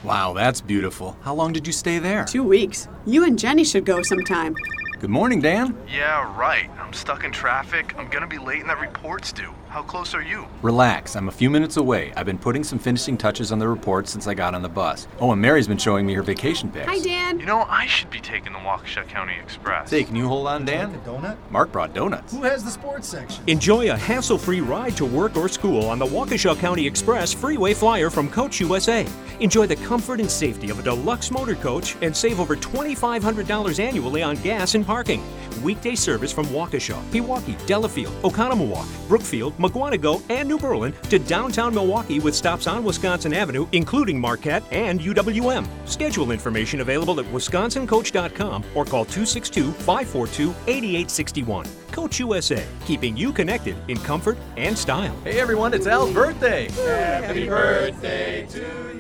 Wow, that's beautiful. How long did you stay there? 2 weeks. You and Jenny should go sometime. Good morning, Dan. Yeah, right. I'm stuck in traffic. I'm gonna be late and that report's due. How close are you? Relax, I'm a few minutes away. I've been putting some finishing touches on the report since I got on the bus. Oh, and Mary's been showing me her vacation pics. Hi, Dan. You know, I should be taking the Waukesha County Express. Hey, can you hold on, Dan? A donut? Mark brought donuts. Who has the sports section? Enjoy a hassle-free ride to work or school on the Waukesha County Express Freeway Flyer from Coach USA. Enjoy the comfort and safety of a deluxe motor coach and save over $2,500 annually on gas and parking. Weekday service from Waukesha, Pewaukee, Delafield, Oconomowoc, Brookfield, Mukwonago, and New Berlin to downtown Milwaukee with stops on Wisconsin Avenue, including Marquette and UWM. Schedule information available at wisconsincoach.com or call 262-542-8861. Coach USA, keeping you connected in comfort and style. Hey everyone, it's Al's birthday! Happy birthday to you.